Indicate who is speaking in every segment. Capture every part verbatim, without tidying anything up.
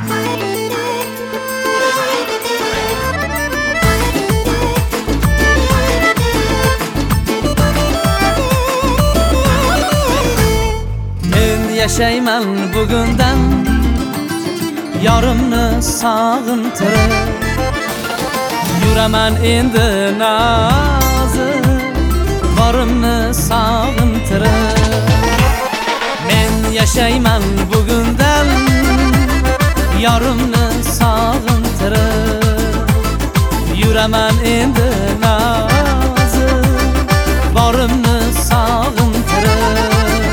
Speaker 1: Yaşayman bugundan yorimni sog'intirib yuraman endi nozi borimni sog'intirib men yaşayman bugundan yorimni sog'intirib yuraman endi nozi borimni sog'intirib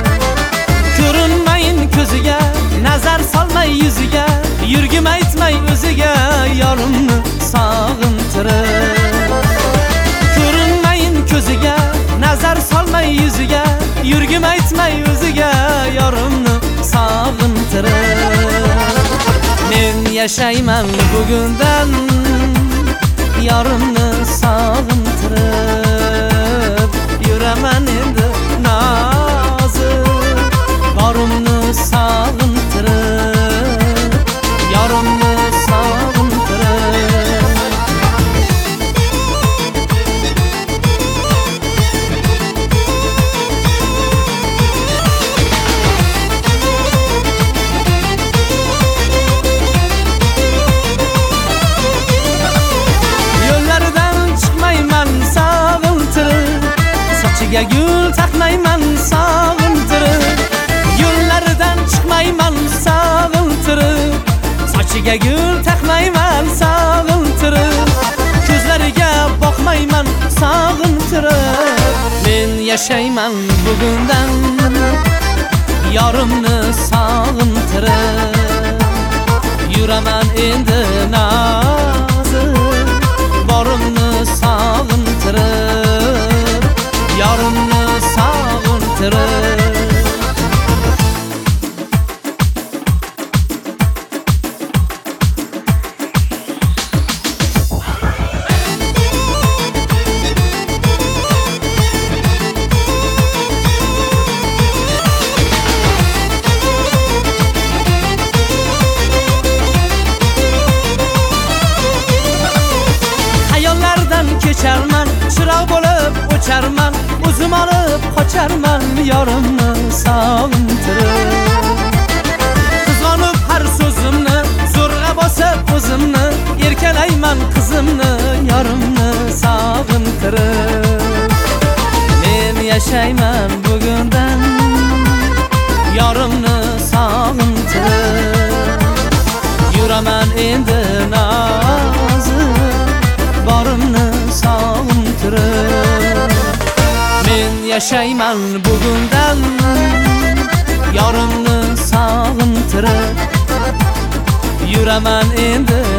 Speaker 1: ko'ziga nazar solmay yuziga yurgim aytmay o'ziga yorimni sog'intirib ko'rinmayin ko'ziga nazar solmay yuziga yurgim aytmay o'ziga yorimni sog'intirib men yashayman bugundan yorimni sog'intirib yuraman endi nozi borimni sog'intirib yorimni sog'intirib yo'llaridan chiqmayman sog'intirib sochiga gul taqmayman sog'intirib yo'llaridan chiqmayman sog'intirib sochiga gul taqmayman sog'intirib ko'zlariga boqmayman sog'intirib men yashayman bugundan yorimni sog'intirib yuraman endi nozi borimni sog'intirib yorimni sog'intirib kecharman chiroq bo'lib o'charman o'zim olib qocharman yorimni sog'intirib qizg'onib har so'zimni zo'rg'a bosib o'zimni erkalayman qizimni yorimni sog'intirib men yashayman bugundan yorimni sog'intirib yuraman endi nozi borimni sog'intirib men yashayman bugundan yorimni sog'intirib yuraman endi